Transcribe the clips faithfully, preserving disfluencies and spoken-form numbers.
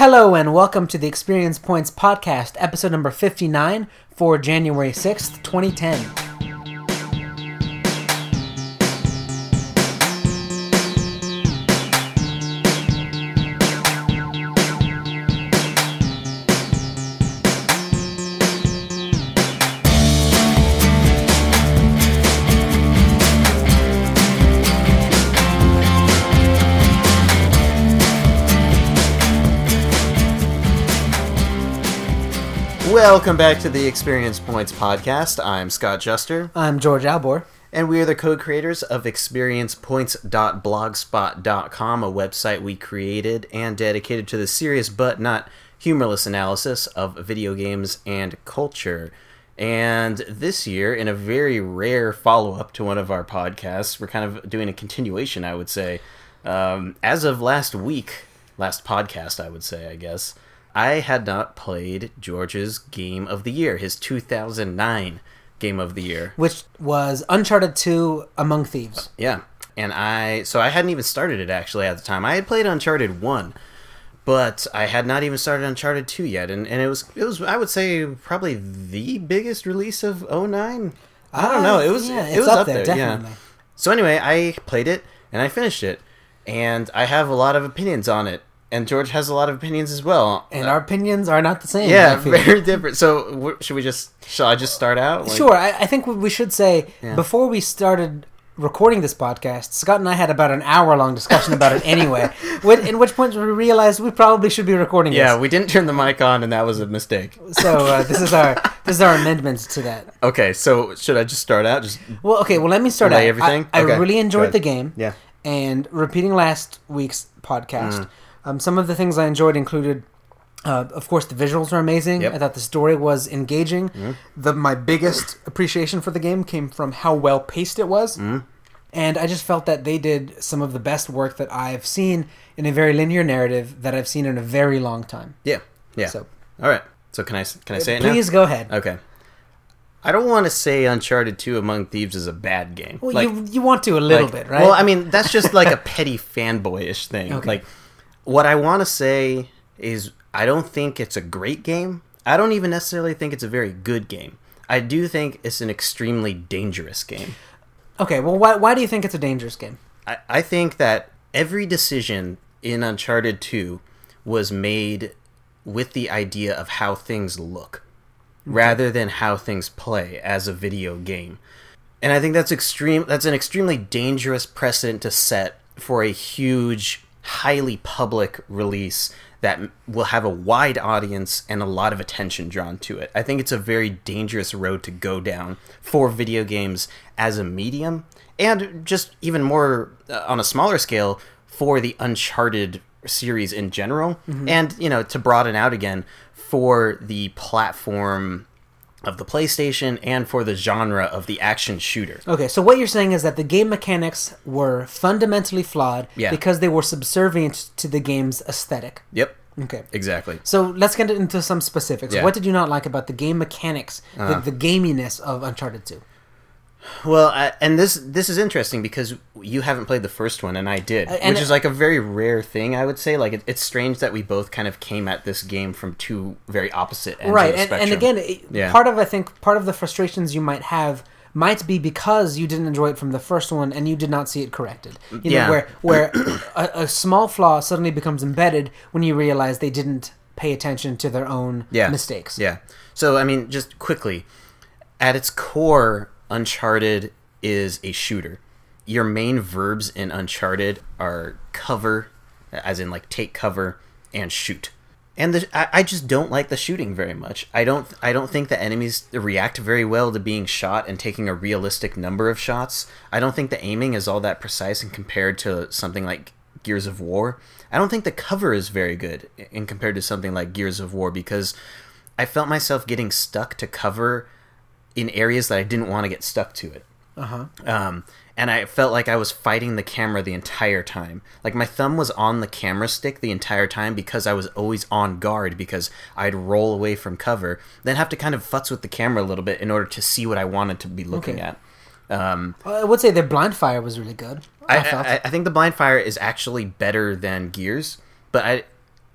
Hello and welcome to the Experience Points Podcast, episode number fifty-nine for January sixth, twenty ten. Welcome back to the Experience Points Podcast. I'm Scott Juster. I'm George Albor. And we are the co-creators of experience points dot blogspot dot com, a website we created and dedicated to the serious but not humorless analysis of video games and culture. And this year, in a very rare follow-up to one of our podcasts, we're kind of doing a continuation, I would say. Um, as of last week, last podcast, I would say, I guess, I had not played George's Game of the Year, his two thousand nine Game of the Year. Which was Uncharted two Among Thieves. Yeah, and I, so I hadn't even started it actually at the time. I had played Uncharted one, but I had not even started Uncharted two yet, and, and it was, it was, I would say, probably the biggest release of oh nine. I don't know, it was, yeah, it was up up there, there, definitely. yeah. So anyway, I played it, and I finished it, and I have a lot of opinions on it. And George has a lot of opinions as well. And our opinions are not the same. Yeah, very different. So, w- should we just, shall I just start out? Like, sure, I, I think we should say, yeah. Before we started recording this podcast, Scott and I had about an hour-long discussion about it anyway, in which point we realized we probably should be recording yeah, this. we didn't turn the mic on, and that was a mistake. So, uh, this is our this is our amendment to that. Okay, so should I just start out? Just Well, okay, well, let me start lay out. everything? I, I Okay, really go enjoyed ahead. the game. Yeah. And repeating last week's podcast, Mm. um, some of the things I enjoyed included, uh, of course, the visuals were amazing. Yep. I thought the story was engaging. Mm. The My biggest appreciation for the game came from how well paced it was. Mm. And I just felt that they did some of the best work that I've seen in a very linear narrative that I've seen in a very long time. Yeah, yeah. So, all right. So can I can I say it now? please go ahead. Okay. I don't want to say Uncharted two Among Thieves is a bad game. Well, Like, you you want to a little like, bit, right? Well, I mean, that's just like a petty fanboyish thing. Okay. Like, what I want to say is I don't think it's a great game. I don't even necessarily think it's a very good game. I do think it's an extremely dangerous game. Okay, well, why why do you think it's a dangerous game? I, I think that every decision in Uncharted two was made with the idea of how things look, rather than how things play as a video game. And I think that's extreme. That's an extremely dangerous precedent to set for a huge, highly public release that will have a wide audience and a lot of attention drawn to it. I think it's a very dangerous road to go down for video games as a medium, and just even more uh, on a smaller scale for the Uncharted series in general, mm-hmm. and, you know, to broaden out again for the platform of the PlayStation and for the genre of the action shooter. Okay, so what you're saying is that the game mechanics were fundamentally flawed Yeah. because they were subservient to the game's aesthetic. Yep. Okay. Exactly. So let's get into some specifics. Yeah. What did you not like about the game mechanics, Uh-huh. the, the gaminess of Uncharted two? Well, I, and this this is interesting because you haven't played the first one and I did, Uh, and which is like a very rare thing, I would say. Like, it, it's strange that we both kind of came at this game from two very opposite ends Right, of the and, spectrum. and again, it, Yeah. part of, I think, part of the frustrations you might have might be because you didn't enjoy it from the first one and you did not see it corrected. You Yeah. know, where, where a, a small flaw suddenly becomes embedded when you realize they didn't pay attention to their own yeah. mistakes. Yeah. So, I mean, just quickly, at its core, Uncharted is a shooter. Your main verbs in Uncharted are cover, as in like take cover, and shoot. And the, I, I just don't like the shooting very much. I don't I don't think the enemies react very well to being shot and taking a realistic number of shots. I don't think the aiming is all that precise and compared to something like Gears of War. I don't think the cover is very good in compared to something like Gears of War, because I felt myself getting stuck to cover in areas that I didn't want to get stuck to it. Uh-huh. Um, and I felt like I was fighting the camera the entire time. Like, my thumb was on the camera stick the entire time because I was always on guard, because I'd roll away from cover, then have to kind of futz with the camera a little bit in order to see what I wanted to be looking Okay. at. Um, I would say their blind fire was really good. I, I, felt. I, I think the blind fire is actually better than Gears, but I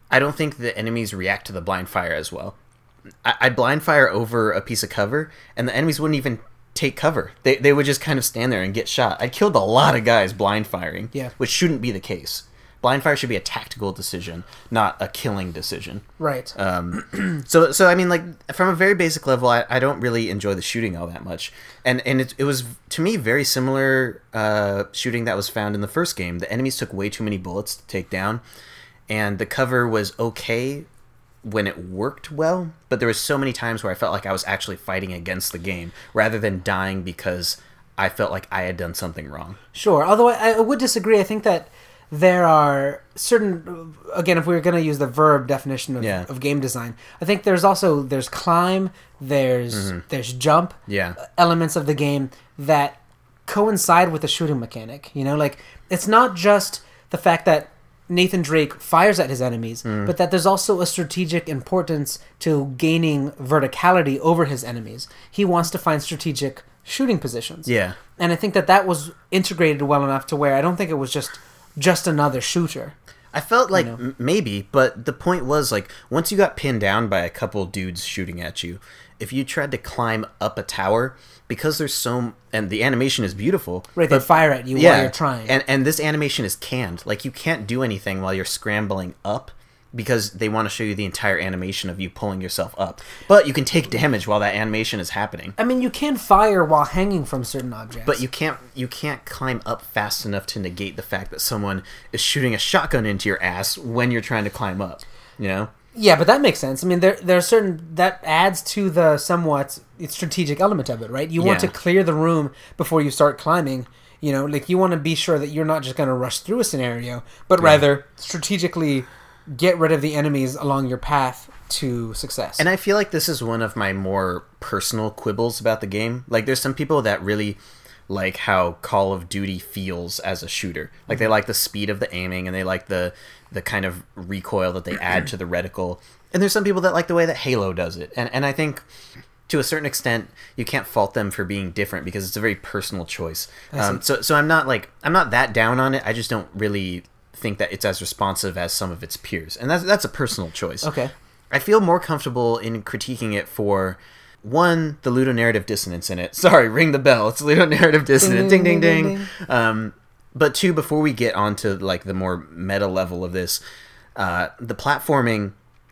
I don't think the enemies react to the blind fire as well. I, I'd blind fire over a piece of cover, and the enemies wouldn't even take cover. They they would just kind of stand there and get shot. I killed a lot of guys blind firing, yeah. which shouldn't be the case. Blind fire should be a tactical decision, not a killing decision. Right. Um, so, so I mean, like, from a very basic level, I, I don't really enjoy the shooting all that much. And and it, it was, to me, very similar uh, shooting that was found in the first game. The enemies took way too many bullets to take down, and the cover was okay when it worked well, but there was so many times where I felt like I was actually fighting against the game, rather than dying because I felt like I had done something wrong. Sure, although I, I would disagree. I think that there are certain, again, if we were going to use the verb definition of, yeah. of game design, I think there's also, there's climb, there's mm-hmm. there's jump, yeah. elements of the game that coincide with the shooting mechanic. You know, like, it's not just the fact that Nathan Drake fires at his enemies, mm. but that there's also a strategic importance to gaining verticality over his enemies. He wants to find strategic shooting positions. Yeah. And I think that that was integrated well enough to where I don't think it was just just another shooter. I felt like you know? m- maybe, but the point was, like, once you got pinned down by a couple dudes shooting at you, if you tried to climb up a tower, because there's so... and the animation is beautiful. Right, but, they fire at you yeah, while you're trying. And, and this animation is canned. Like, you can't do anything while you're scrambling up, because they want to show you the entire animation of you pulling yourself up. But you can take damage while that animation is happening. I mean, you can fire while hanging from certain objects. But you can't you can't climb up fast enough to negate the fact that someone is shooting a shotgun into your ass when you're trying to climb up, you know? Yeah, but that makes sense. I mean, there there are certain... that adds to the somewhat strategic element of it, right? You want yeah. to clear the room before you start climbing. You know, like, you want to be sure that you're not just going to rush through a scenario, but yeah. rather strategically get rid of the enemies along your path to success. And I feel like this is one of my more personal quibbles about the game. Like, there's some people that really like how Call of Duty feels as a shooter. Like, they like the speed of the aiming, and they like the the kind of recoil that they add to the reticle. And there's some people that like the way that Halo does it. And and I think, to a certain extent, you can't fault them for being different, because it's a very personal choice. Um, so so I'm not like I'm not that down on it. I just don't really think that it's as responsive as some of its peers, and that's that's a personal choice. Okay. I feel more comfortable in critiquing it for, one, the ludonarrative dissonance in it. Sorry, ring the bell. It's ludonarrative dissonance. Ding, ding, ding. ding, ding. Um, but two, before we get onto like the more meta level of this, uh, the platforming,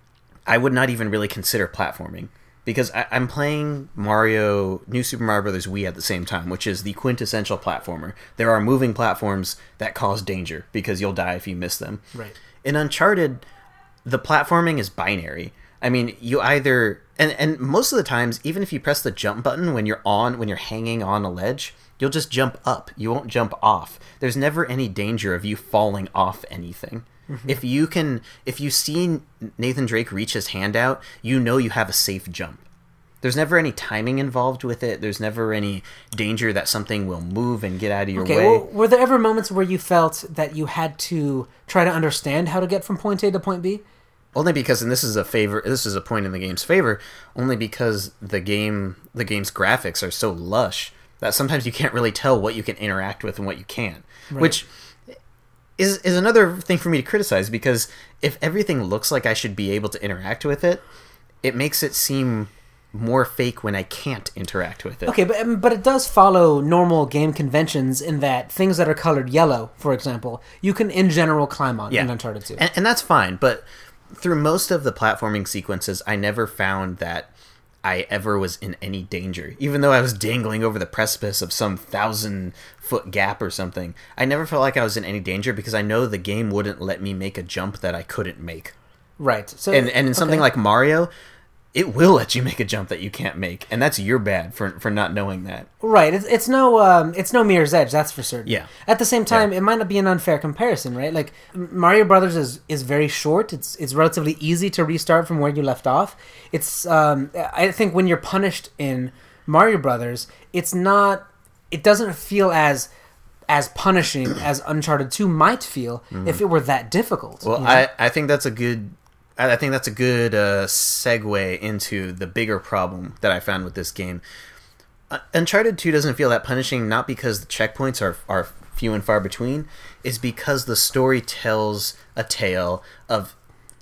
I would not even really consider platforming. Because I, I'm playing Mario, New Super Mario Bros. Wii at the same time, which is the quintessential platformer. There are moving platforms that cause danger, because you'll die if you miss them. Right. In Uncharted, the platforming is binary. I mean, you either... And, and most of the times, even if you press the jump button when you're on, when you're hanging on a ledge, you'll just jump up. You won't jump off. There's never any danger of you falling off anything. Mm-hmm. If you can, if you see Nathan Drake reach his hand out, you know you have a safe jump. There's never any timing involved with it. There's never any danger that something will move and get out of your okay, way. Well, were there ever moments where you felt that you had to try to understand how to get from point A to point B? Only because, and this is a favor, this is a point in the game's favor, only because the game, the game's graphics are so lush that sometimes you can't really tell what you can interact with and what you can't. Right. Which is is another thing for me to criticize, because if everything looks like I should be able to interact with it, it makes it seem more fake when I can't interact with it. Okay, but but it does follow normal game conventions in that things that are colored yellow, for example, you can in general climb on yeah. in Uncharted two. And, and that's fine, but through most of the platforming sequences, I never found that I ever was in any danger. Even though I was dangling over the precipice of some thousand foot gap or something, I never felt like I was in any danger, because I know the game wouldn't let me make a jump that I couldn't make. Right. So and and in something okay. like Mario, it will let you make a jump that you can't make, and that's your bad for for not knowing that. Right. It's it's no um, it's no Mirror's Edge, that's for certain. Yeah. At the same time, yeah. it might not be an unfair comparison, right? Like, Mario Brothers is, is very short. It's it's relatively easy to restart from where you left off. It's um, I think when you're punished in Mario Brothers, it's not. It doesn't feel as as punishing as Uncharted two might feel mm-hmm. if it were that difficult. Well, you know? I I think that's a good. I think that's a good uh, segue into the bigger problem that I found with this game. Uh, Uncharted two doesn't feel that punishing, not because the checkpoints are are few and far between, is because the story tells a tale of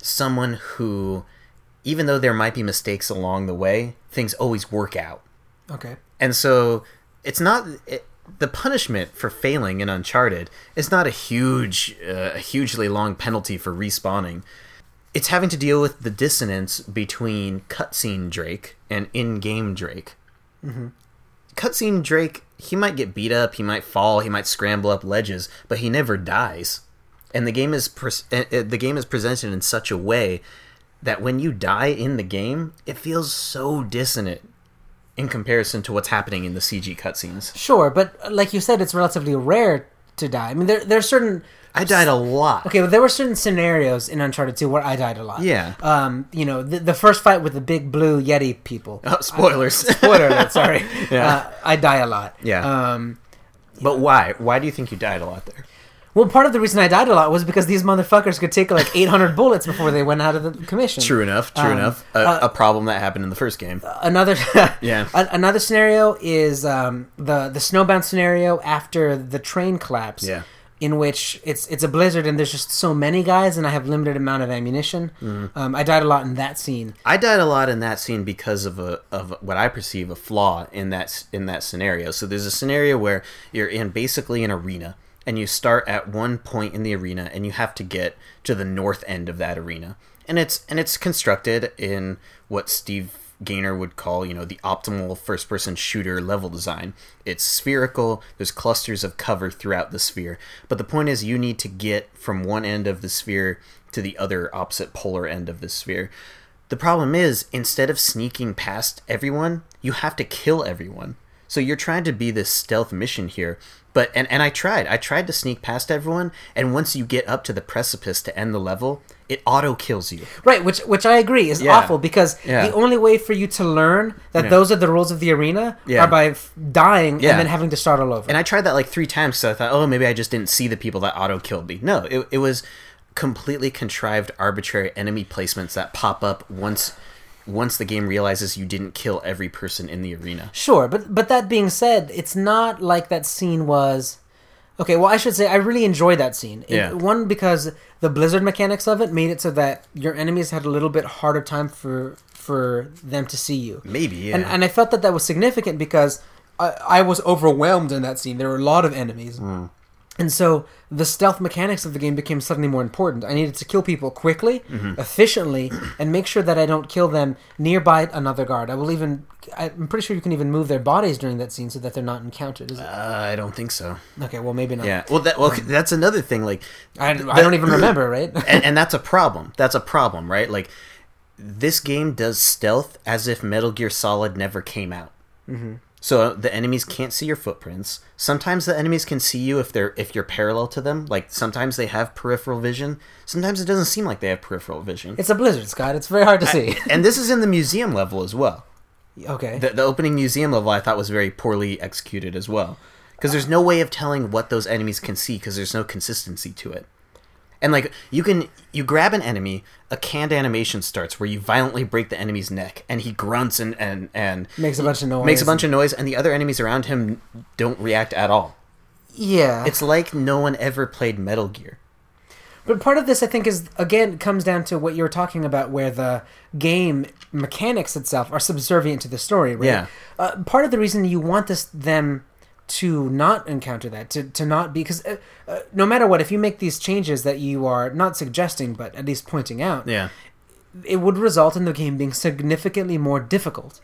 someone who, even though there might be mistakes along the way, things always work out. Okay. And so it's not it, the punishment for failing in Uncharted is not a huge, uh, a hugely long penalty for respawning. It's having to deal with the dissonance between cutscene Drake and in-game Drake. Mm-hmm. Cutscene Drake, he might get beat up, he might fall, he might scramble up ledges, but he never dies. And the game is pre- the game is presented in such a way that when you die in the game, it feels so dissonant in comparison to what's happening in the C G cutscenes. Sure, but like you said, it's relatively rare to die. I mean, there there are certain... I died a lot. Okay, but there were certain scenarios in Uncharted two where I died a lot. Yeah. Um, you know, the, the first fight with the big blue Yeti people. Oh, spoilers. I, spoiler alert, sorry. Yeah. Uh, I die a lot. Yeah. Um, but why? Why do you think you died a lot there? Well, part of the reason I died a lot was because these motherfuckers could take like eight hundred bullets before they went out of the commission. True enough, true Um, enough. A, uh, a problem that happened in the first game. Another Yeah. a- another scenario is um, the the snowbound scenario after the train collapse. Yeah. In which it's it's a blizzard and there's just so many guys and I have limited amount of ammunition. Mm-hmm. Um, I died a lot in that scene. I died a lot in that scene because of a of what I perceive a flaw in that in that scenario. So there's a scenario where you're in basically an arena and you start at one point in the arena and you have to get to the north end of that arena. And it's and it's constructed in what Steve Gaynor would call, you know, the optimal first-person shooter level design. It's spherical, there's clusters of cover throughout the sphere, but the point is you need to get from one end of the sphere to the other opposite polar end of the sphere. The problem is, instead of sneaking past everyone, you have to kill everyone. So you're trying to be this stealth mission here, but and, and I tried. I tried to sneak past everyone, and once you get up to the precipice to end the level, it auto kills you. Right, which which I agree is Yeah. awful because Yeah. the only way for you to learn that Yeah. those are the rules of the arena Yeah. are by f- dying Yeah. and then having to start all over. And I tried that like three times, so I thought, oh, maybe I just didn't see the people that auto killed me. No, it it was completely contrived, arbitrary enemy placements that pop up once once the game realizes you didn't kill every person in the arena. Sure, but but that being said, it's not like that scene was. Okay, well, I should say I really enjoyed that scene. It- Yeah. One, because the blizzard mechanics of it made it so that your enemies had a little bit harder time for for them to see you. Maybe, yeah. And and I felt that that was significant because I, I was overwhelmed in that scene. There were a lot of enemies. Mm. And so the stealth mechanics of the game became suddenly more important. I needed to kill people quickly, Mm-hmm. efficiently, and make sure that I don't kill them nearby another guard. I will even... I'm pretty sure you can even move their bodies during that scene so that they're not encountered. Is it? Uh, I don't think so. Okay, well, maybe not. Yeah. Well, that well, that's another thing. Like, I, I don't even remember, right? and, and that's a problem. That's a problem, right? Like, this game does stealth as if Metal Gear Solid never came out. Mm-hmm. So the enemies can't see your footprints. Sometimes the enemies can see you if they're if you're parallel to them. Like sometimes they have peripheral vision. Sometimes it doesn't seem like they have peripheral vision. It's a blizzard, Scott. It's very hard to see. And this is in the museum level as well. Okay. The, the opening museum level I thought was very poorly executed as well. Because there's no way of telling what those enemies can see because there's no consistency to it. And like you can you grab an enemy, a canned animation starts where you violently break the enemy's neck and he grunts and and, and Makes a bunch of noise. makes a bunch of noise and the other enemies around him don't react at all. Yeah. It's like no one ever played Metal Gear. But part of this, I think, is, again, comes down to what you were talking about, where the game mechanics itself are subservient to the story, right? Yeah. Uh, part of the reason you want this them to not encounter that, to, to not be... Because uh, uh, no matter what, if you make these changes that you are not suggesting, but at least pointing out, Yeah. it would result in the game being significantly more difficult.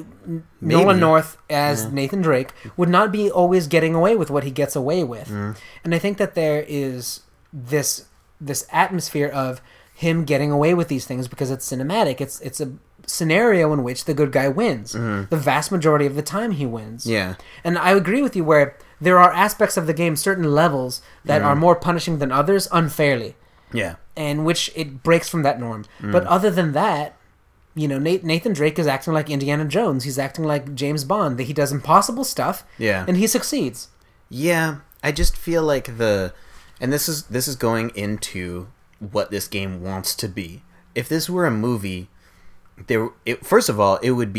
Nolan North as Yeah. Nathan Drake would not be always getting away with what he gets away with. Mm. And I think that there is this this atmosphere of him getting away with these things because it's cinematic. It's it's a scenario in which the good guy wins. Mhm. The vast majority of the time he wins. Yeah. And I agree with you where there are aspects of the game, certain levels, that Mhm. are more punishing than others unfairly. Yeah. And which it breaks from that norm. Mm. But other than that, you know, Nathan Drake is acting like Indiana Jones. He's acting like James Bond. That he does impossible stuff, Yeah. and he succeeds. Yeah, I just feel like the, and this is this is going into what this game wants to be. If this were a movie, there, it, first of all, it would be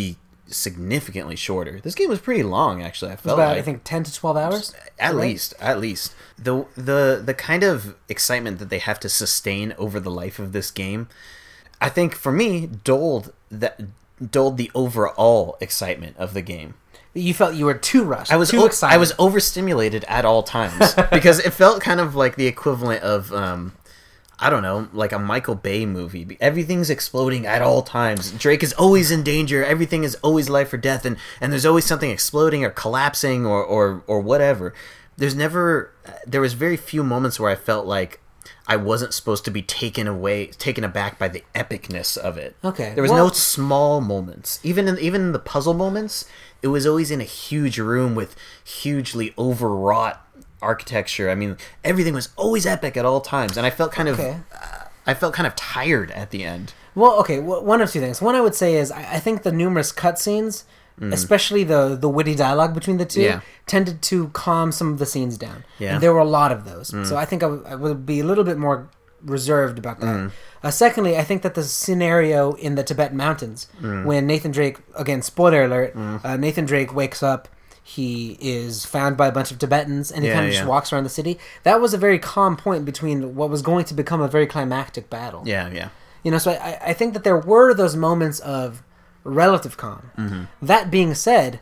significantly shorter. This game was pretty long, actually. I felt about, like I think, ten to twelve hours? at right? least, at least. The the the kind of excitement that they have to sustain over the life of this game, I think for me, dulled that dulled the overall excitement of the game. You felt you were too rushed. I was too o- excited. I was overstimulated at all times because it felt kind of like the equivalent of um, I don't know, like a Michael Bay movie. Everything's exploding at all times. Drake is always in danger. Everything is always life or death, and, and there's always something exploding or collapsing or, or, or whatever. There's never, there was very few moments where I felt like I wasn't supposed to be taken away, taken aback by the epicness of it. Okay, There was well- no small moments. Even in even in the puzzle moments, it was always in a huge room with hugely overwrought architecture. I mean, everything was always epic at all times, and I felt kind Okay. of, uh, I felt kind of tired at the end. Well, okay, w- one of two things. One I would say is I, I think the numerous cutscenes, especially the the witty dialogue between the two, Yeah. tended to calm some of the scenes down. Yeah. And there were a lot of those. So I think I, w- I would be a little bit more reserved about that. Uh, secondly, I think that the scenario in the Tibetan mountains, when Nathan Drake, again, spoiler alert, uh, Nathan Drake wakes up, he is found by a bunch of Tibetans, and he Yeah, kind of yeah. just walks around the city. That was a very calm point between what was going to become a very climactic battle. Yeah, yeah. You know, so I, I think that there were those moments of relative calm. Mm-hmm. That being said,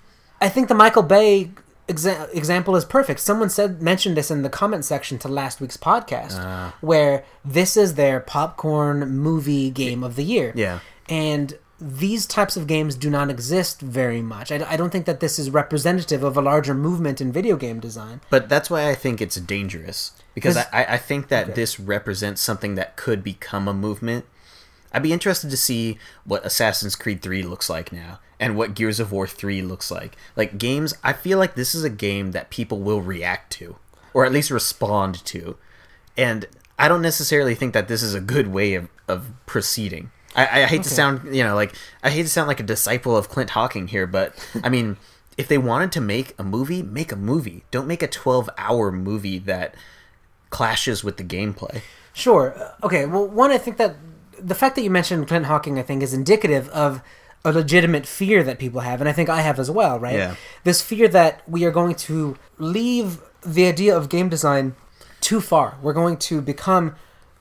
I think the Michael Bay exa- example is perfect. Someone said mentioned this in the comment section to last week's podcast, Ah. where this is their popcorn movie game of the year. Yeah. And these types of games do not exist very much. I, I don't think that this is representative of a larger movement in video game design. But that's why I think it's dangerous. Because I, 'Cause- I I think that Okay. this represents something that could become a movement. I'd be interested to see what Assassin's Creed three looks like now, and what Gears of War three looks like. Like, games, I feel like this is a game that people will react to, or at least respond to. And I don't necessarily think that this is a good way of, of proceeding. I, I hate to Okay. sound, you know, like, I hate to sound like a disciple of Clint Hawking here, but, I mean, if they wanted to make a movie, make a movie. Don't make a twelve-hour movie that clashes with the gameplay. Sure. Uh, Okay. Well, one, I think that the fact that you mentioned Clint Hawking, I think, is indicative of a legitimate fear that people have, and I think I have as well, right? Yeah. This fear that we are going to leave the idea of game design too far. We're going to become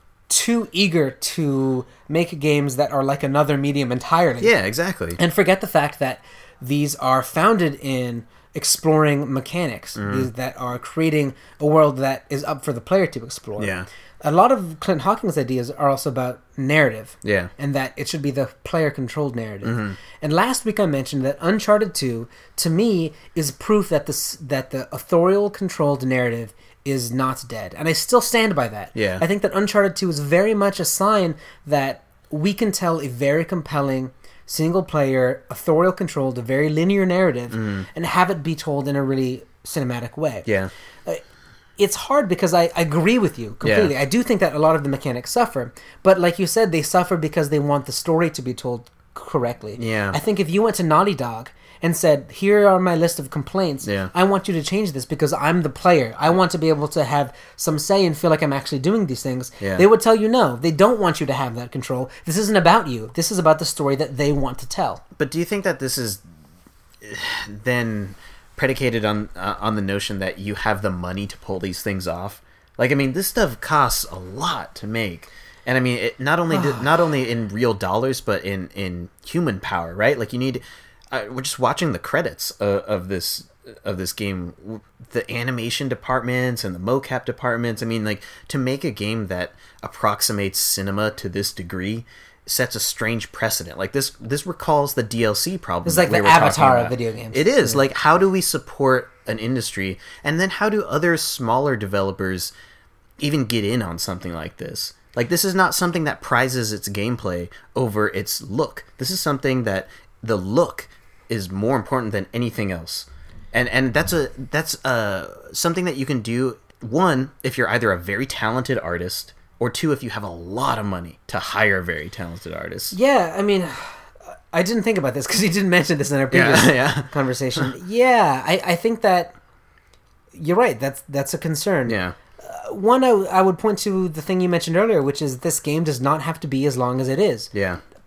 too eager to make games that are like another medium entirely. Yeah, exactly. And forget the fact that these are founded in exploring mechanics Mm-hmm. these that are creating a world that is up for the player to explore. Yeah. A lot of Clint Hawking's ideas are also about narrative. Yeah. And that it should be the player controlled narrative. Mm-hmm. And last week I mentioned that Uncharted two, to me, is proof that this that the authorial controlled narrative is not dead. And I still stand by that. Yeah. I think that Uncharted two is very much a sign that we can tell a very compelling single player, authorial controlled, a very linear narrative, and have it be told in a really cinematic way. Yeah. It's hard because I, I agree with you completely. Yeah. I do think that a lot of the mechanics suffer, but like you said, they suffer because they want the story to be told correctly. Yeah. I think if you went to Naughty Dog and said, "Here are my list of complaints. Yeah. I want you to change this because I'm the player. I want to be able to have some say and feel like I'm actually doing these things." Yeah. They would tell you no. They don't want you to have that control. This isn't about you. This is about the story that they want to tell. But do you think that this is then predicated on uh, on the notion that you have the money to pull these things off? Like, I mean, this stuff costs a lot to make, and I mean, it not only did, not only in real dollars, but in in human power, right? Like, you need. Uh, we're just watching the credits of, of this of this game, the animation departments and the mocap departments. I mean, like, to make a game that approximates cinema to this degree sets a strange precedent. Like, this this recalls the D L C problem. It's like that the we were talking Avatar of about. video games. It is. Like, how do we support an industry, and then how do other smaller developers even get in on something like this? Like, this is not something that prizes its gameplay over its look. This is something that the look is more important than anything else. And and that's a that's uh something that you can do, one, if you're either a very talented artist, or two, if you have a lot of money to hire very talented artists. Yeah, I mean, I didn't think about this because you didn't mention this in our previous Yeah, yeah. conversation. Yeah, I, I think that you're right. That's that's a concern. Yeah. Uh, one, I, I would point to the thing you mentioned earlier, which is this game does not have to be as long as it is. Yeah.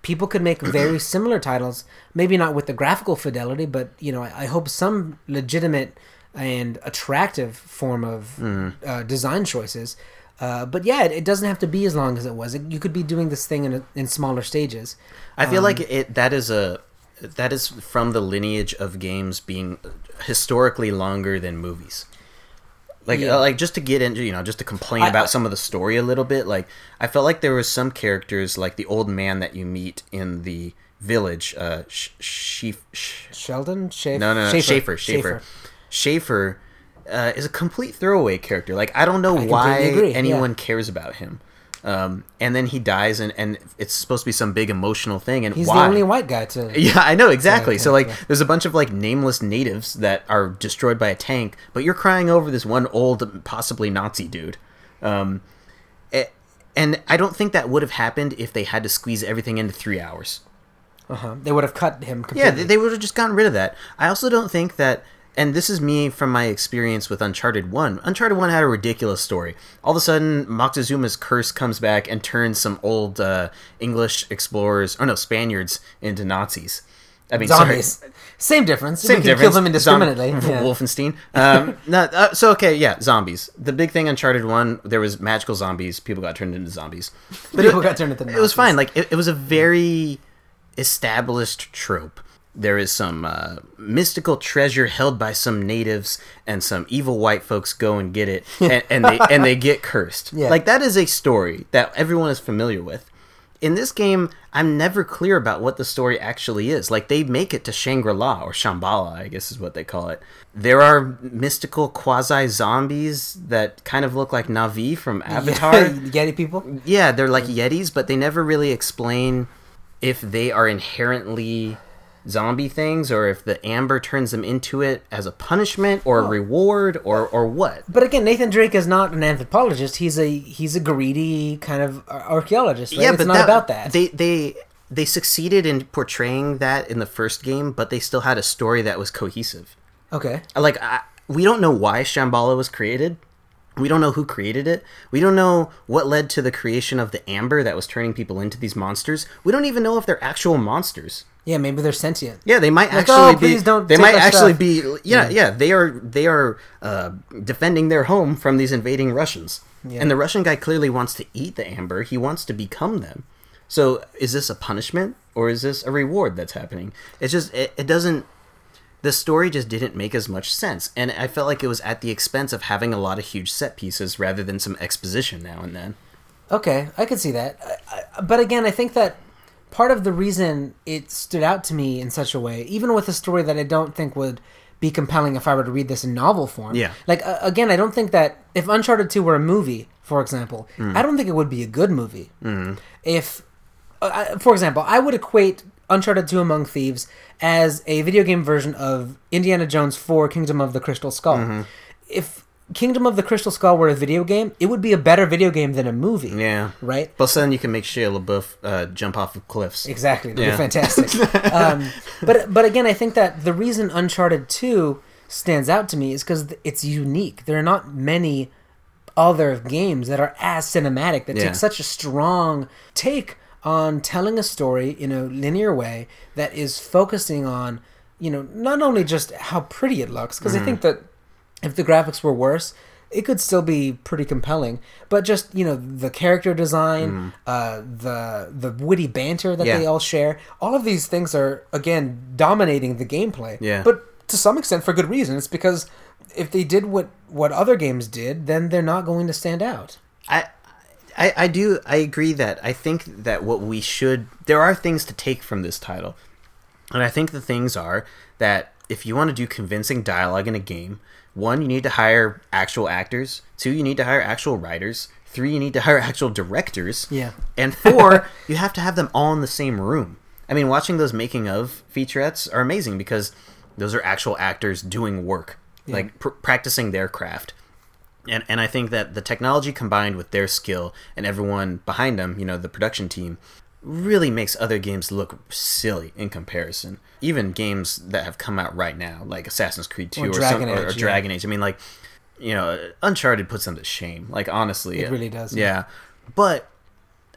people could make very similar titles, maybe not with the graphical fidelity, but you know, I, I hope some legitimate and attractive form of mm. uh, design choices. Uh, but yeah, it, it doesn't have to be as long as it was. It, you could be doing this thing in a, in smaller stages. I feel um, like it that is a that is from the lineage of games being historically longer than movies. Like, yeah. uh, like just to get into, you know, just to complain I, about I, some of the story a little bit. Like, I felt like there was some characters, like the old man that you meet in the village, uh, Sh- Sh- Sh- Sheldon, Schaefer, no, no, no, Schaefer, Schaefer, Schaefer, uh, is a complete throwaway character. Like, I don't know I why anyone yeah. cares about him. Um, and then he dies, and, and it's supposed to be some big emotional thing. And he's why? the only white guy to. Yeah, I know exactly. So like, yeah. there's a bunch of like nameless natives that are destroyed by a tank, but you're crying over this one old, possibly Nazi dude. Um, it, and I don't think that would have happened if they had to squeeze everything into three hours. Uh huh. They would have cut him completely. Yeah, they, they would have just gotten rid of that. I also don't think that. And this is me from my experience with Uncharted one. Uncharted one had a ridiculous story. All of a sudden, Moctezuma's curse comes back and turns some old uh, English explorers, or no, Spaniards, into Nazis. I mean, zombies. Sorry. Same difference. Same we can difference. Kill them indiscriminately. Zom- yeah. Wolfenstein. Um, no, uh, so, okay, yeah, zombies. The big thing Uncharted one, there was magical zombies. People got turned into zombies. But People it, got turned into Nazis. It was fine. Like, it, it was a very established trope. There is some uh, mystical treasure held by some natives, and some evil white folks go and get it, and, and they and they get cursed. Yeah. Like, that is a story that everyone is familiar with. In this game, I'm never clear about what the story actually is. Like, they make it to Shangri-La, or Shambhala, I guess is what they call it. There are mystical quasi-zombies that kind of look like Na'vi from Avatar. Yeah, Yeti people? Yeah, they're like Yetis, but they never really explain if they are inherently zombie things, or if the amber turns them into it as a punishment or a reward, or or what. But again, Nathan Drake is not an anthropologist. He's a he's a greedy kind of archaeologist. Right? Yeah, it's but not that, about that. They they they succeeded in portraying that in the first game, but they still had a story that was cohesive. Okay. Like, I, we don't know why Shambhala was created. We don't know who created it. We don't know what led to the creation of the amber that was turning people into these monsters. We don't even know if they're actual monsters. Yeah, maybe they're sentient. Yeah, they might like, actually oh, be. Please don't they take might our actually stuff. be. Yeah, yeah, yeah. They are. They are uh, defending their home from these invading Russians. Yeah. And the Russian guy clearly wants to eat the amber. He wants to become them. So, is this a punishment, or is this a reward that's happening? It's just. It, it doesn't. The story just didn't make as much sense, and I felt like it was at the expense of having a lot of huge set pieces rather than some exposition now and then. Okay, I could see that. I, I, but again, I think that part of the reason it stood out to me in such a way, even with a story that I don't think would be compelling if I were to read this in novel form. Yeah. Like, uh, again, I don't think that if Uncharted two were a movie, for example, mm. I don't think it would be a good movie. Mm. If, uh, for example, I would equate Uncharted two Among Thieves as a video game version of Indiana Jones four Kingdom of the Crystal Skull. Mm-hmm. If Kingdom of the Crystal Skull were a video game, it would be a better video game than a movie. Yeah. Right? Plus then you can make Shia LaBeouf uh, jump off of cliffs. Exactly. That'd yeah. be fantastic. um, but, but again, I think that the reason Uncharted two stands out to me is because it's unique. There are not many other games that are as cinematic, that yeah. take such a strong take on telling a story in a linear way that is focusing on, you know, not only just how pretty it looks, because mm-hmm. I think that if the graphics were worse, it could still be pretty compelling, but just, you know, the character design, mm. uh, the the witty banter that yeah. they all share, all of these things are, again, dominating the gameplay. Yeah. But to some extent for good reason. It's because if they did what, what other games did, then they're not going to stand out. I... I, I do I agree that I think that what we should there are things to take from this title, and I think the things are that if you want to do convincing dialogue in a game, one, you need to hire actual actors, two, you need to hire actual writers, three, you need to hire actual directors, yeah, and four, you have to have them all in the same room. I mean, watching those making of featurettes are amazing because those are actual actors doing work, yeah. like pr- practicing their craft. And and I think that the technology combined with their skill and everyone behind them, you know, the production team, really makes other games look silly in comparison. Even games that have come out right now, like Assassin's Creed two or, or, Dragon, some, Age, or, or yeah. Dragon Age. I mean, like, you know, Uncharted puts them to shame. Like, honestly. It really does. Yeah. yeah. But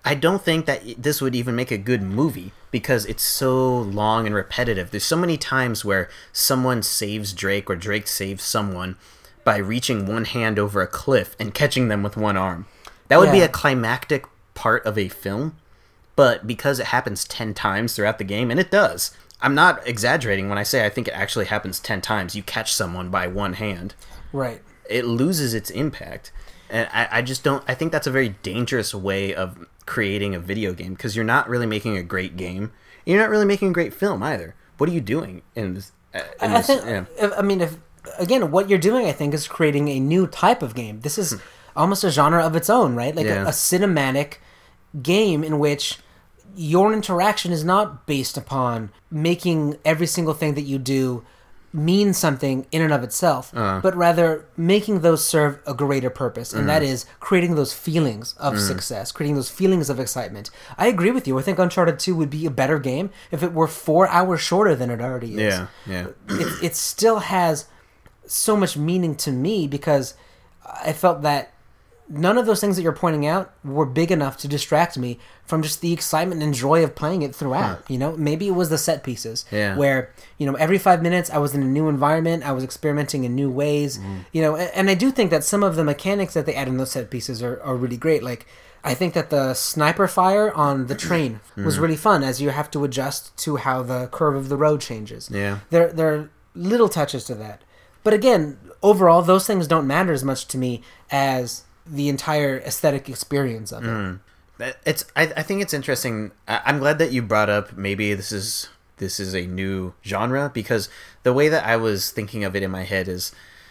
I don't think that this would even make a good movie because it's so long and repetitive. There's so many times where someone saves Drake or Drake saves someone by reaching one hand over a cliff and catching them with one arm. That would yeah. be a climactic part of a film, but because it happens ten times throughout the game, and it does, I'm not exaggerating when I say I think it actually happens ten times. You catch someone by one hand. Right. It loses its impact. And I, I just don't... I think that's a very dangerous way of creating a video game because you're not really making a great game. You're not really making a great film either. What are you doing in this? In I this, think... yeah. if, I mean, if again, what you're doing, I think, is creating a new type of game. This is almost a genre of its own, right? Like Yeah. a, a cinematic game in which your interaction is not based upon making every single thing that you do mean something in and of itself, Uh. but rather making those serve a greater purpose, and that is creating those feelings of success, creating those feelings of excitement. I agree with you. I think Uncharted two would be a better game if it were four hours shorter than it already is. Yeah, yeah. It, it still has so much meaning to me because I felt that none of those things that you're pointing out were big enough to distract me from just the excitement and joy of playing it throughout. Huh. You know, maybe it was the set pieces yeah. where, you know, every five minutes I was in a new environment, I was experimenting in new ways, mm. you know, and, and I do think that some of the mechanics that they add in those set pieces are, are really great. Like, I think that the sniper fire on the train was mm. really fun as you have to adjust to how the curve of the road changes. Yeah. There, there are little touches to that. But again, overall, those things don't matter as much to me as the entire aesthetic experience of it. Mm. It's. I, I think it's interesting. I, I'm glad that you brought up. Maybe this is this is a new genre because the way that I was thinking of it in my head is,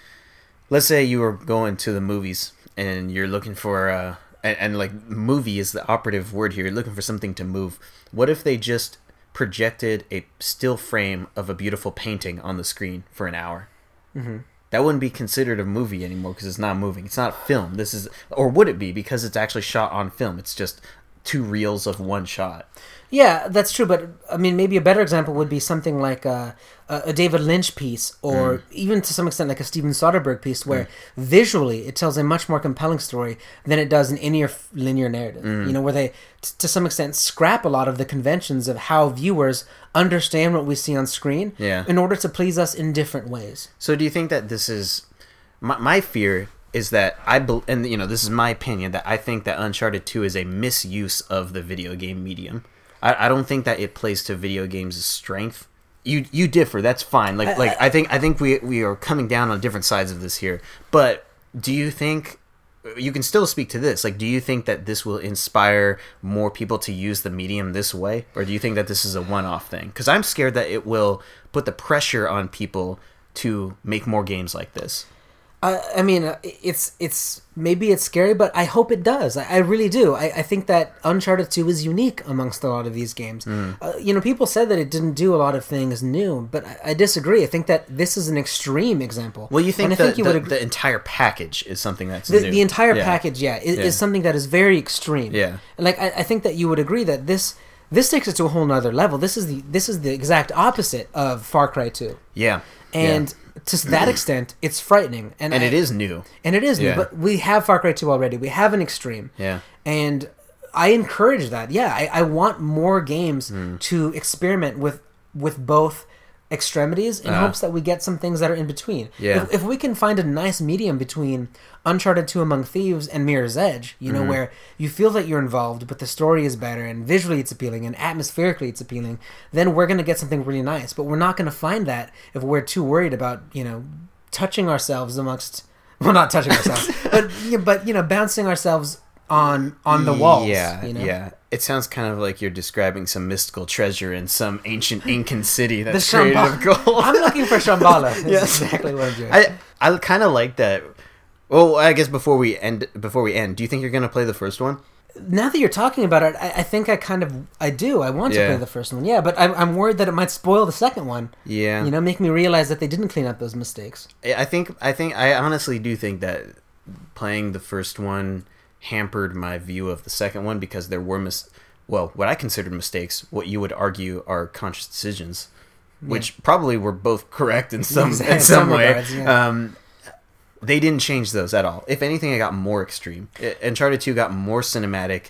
let's say you were going to the movies and you're looking for uh and, and like movie is the operative word here. You're looking for something to move. What if they just projected a still frame of a beautiful painting on the screen for an hour? Mm-hmm. That wouldn't be considered a movie anymore because it's not moving. It's not film. This is, or would it be because it's actually shot on film? It's just two reels of one shot. Yeah, that's true. But I mean, maybe a better example would be something like a, a David Lynch piece, or mm. even to some extent like a Steven Soderbergh piece, where mm. visually it tells a much more compelling story than it does in any linear narrative. Mm. You know, where they, t- to some extent, scrap a lot of the conventions of how viewers understand what we see on screen yeah. in order to please us in different ways. So, do you think that this is my, my fear? Is that I be, and you know this is my opinion that I think that Uncharted two is a misuse of the video game medium. I, I don't think that it plays to video games' strength. You you differ. That's fine. Like I, like I think I think we we are coming down on different sides of this here. But do you think you can still speak to this? Like, do you think that this will inspire more people to use the medium this way, or do you think that this is a one-off thing? Because I'm scared that it will put the pressure on people to make more games like this. I, I mean, it's it's maybe it's scary, but I hope it does. I, I really do. I, I think that Uncharted two is unique amongst a lot of these games. Mm. Uh, you know, people said that it didn't do a lot of things new, but I, I disagree. I think that this is an extreme example. Well, you think and the, I think you the, would agree- the entire package is something that's the, new. The entire yeah. package, yeah, is, yeah, is something that is very extreme. Yeah, and like I, I think that you would agree that this this takes it to a whole nother level. This is the this is the exact opposite of Far Cry two. Yeah, and. Yeah. To that extent, it's frightening, and, and I, it is new, and it is yeah. new. But we have Far Cry two already. We have an extreme, yeah, and I encourage that. Yeah, I, I want more games mm. to experiment with with both extremities in uh, hopes that we get some things that are in between. Yeah, if, if we can find a nice medium between Uncharted two Among Thieves and Mirror's Edge, you know, mm-hmm. where you feel that you're involved, but the story is better, and visually it's appealing, and atmospherically it's appealing, then we're going to get something really nice. But we're not going to find that if we're too worried about, you know, touching ourselves amongst, well, not touching ourselves, but, but, you know, bouncing ourselves on on the walls. Yeah, you know? yeah. It sounds kind of like you're describing some mystical treasure in some ancient Incan city that's created of gold. I'm looking for Shambhala. That's yes. exactly what I'm doing. I I kind of like that. Well, I guess before we end, before we end, do you think you're going to play the first one? Now that you're talking about it, I, I think I kind of I do. I want yeah. to play the first one, yeah, but I'm I'm worried that it might spoil the second one. Yeah, you know, make me realize that they didn't clean up those mistakes. I think I think I honestly do think that playing the first one hampered my view of the second one because there were mis- well, what I considered mistakes, what you would argue are conscious decisions, yeah. which probably were both correct in some in some, some way. Regards, yeah. Um, they didn't change those at all. If anything, it got more extreme. It, Uncharted two got more cinematic.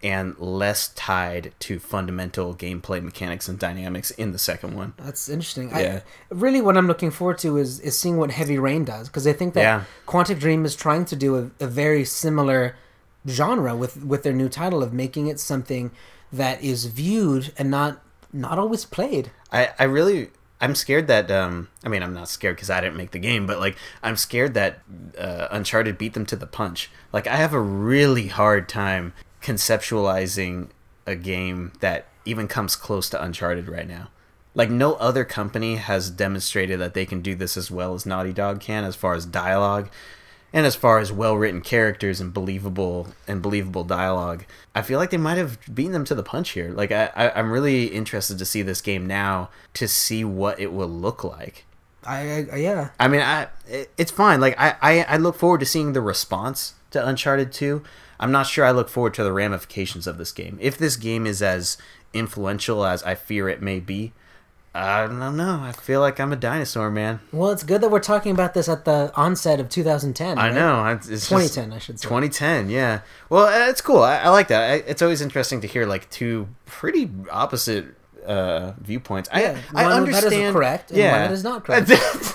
and less tied to fundamental gameplay mechanics and dynamics in the second one. That's interesting. Yeah. I, really, what I'm looking forward to is, is seeing what Heavy Rain does, because I think that Yeah. Quantic Dream is trying to do a, a very similar genre with, with their new title of making it something that is viewed and not not always played. I, I really... I'm scared that, um, I mean, I'm not scared because I didn't make the game, but, like, I'm scared that uh, Uncharted beat them to the punch. Like, I have a really hard time conceptualizing a game that even comes close to Uncharted right now. Like, no other company has demonstrated that they can do this as well as Naughty Dog can, as far as dialogue, and as far as well-written characters and believable and believable dialogue. I feel like they might have beaten them to the punch here. Like, I, I, I'm really interested to see this game now to see what it will look like. I, I yeah. I mean, I it, it's fine. Like, I, I, I look forward to seeing the response to Uncharted two. I'm not sure I look forward to the ramifications of this game. If this game is as influential as I fear it may be, I don't know. I feel like I'm a dinosaur, man. Well, it's good that we're talking about this at the onset of two thousand ten. I right? know. It's just twenty ten, I should say. twenty ten, yeah. Well, uh, it's cool. I, I like that. I, it's always interesting to hear like two pretty opposite uh, viewpoints. Yeah, I, I one understand. that is correct and yeah. one that is not correct.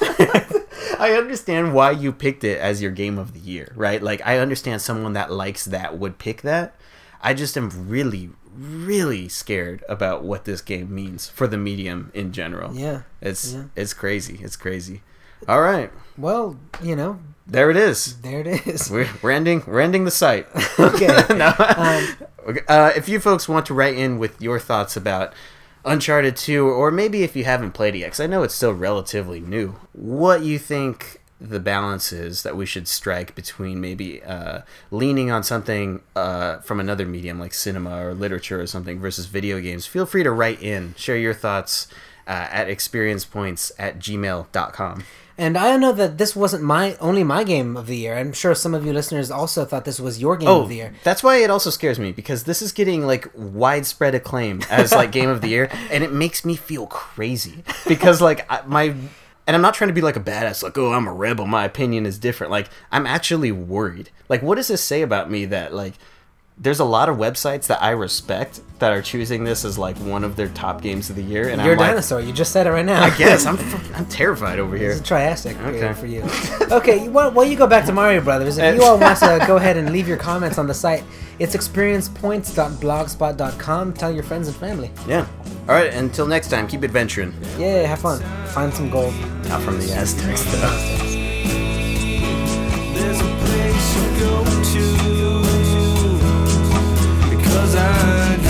I understand why you picked it as your game of the year, right? Like, I understand someone that likes that would pick that. I just am really, really scared about what this game means for the medium in general. Yeah. It's yeah. it's crazy. It's crazy. All right. Well, you know. There it is. There it is. We're, we're ending we're ending the site. Okay. no. Um, uh, if you folks want to write in with your thoughts about Uncharted two, or maybe if you haven't played it yet, because I know it's still relatively new, what you think the balance is that we should strike between maybe uh, leaning on something uh, from another medium like cinema or literature or something versus video games, feel free to write in. Share your thoughts uh, at experiencepoints at gmail dot com. And I know that this wasn't my only my game of the year. I'm sure some of you listeners also thought this was your game oh, of the year. That's why it also scares me, because this is getting like widespread acclaim as like game of the year, and it makes me feel crazy because like I, my and I'm not trying to be like a badass, like, oh, I'm a rebel, my opinion is different. Like, I'm actually worried. Like, what does this say about me that like there's a lot of websites that I respect that are choosing this as like one of their top games of the year, and You're I'm a like, dinosaur. You just said it right now. I guess I'm I'm terrified over here. It's a triassic Okay. period for you. Okay, well, while you go back to Mario Brothers, if you all want to go ahead and leave your comments on the site, it's experiencepoints dot blogspot dot com. Tell your friends and family. Yeah. All right. Until next time, keep adventuring. Yeah, have fun. Find some gold. Not from the Aztecs, though. There's a place you go to because I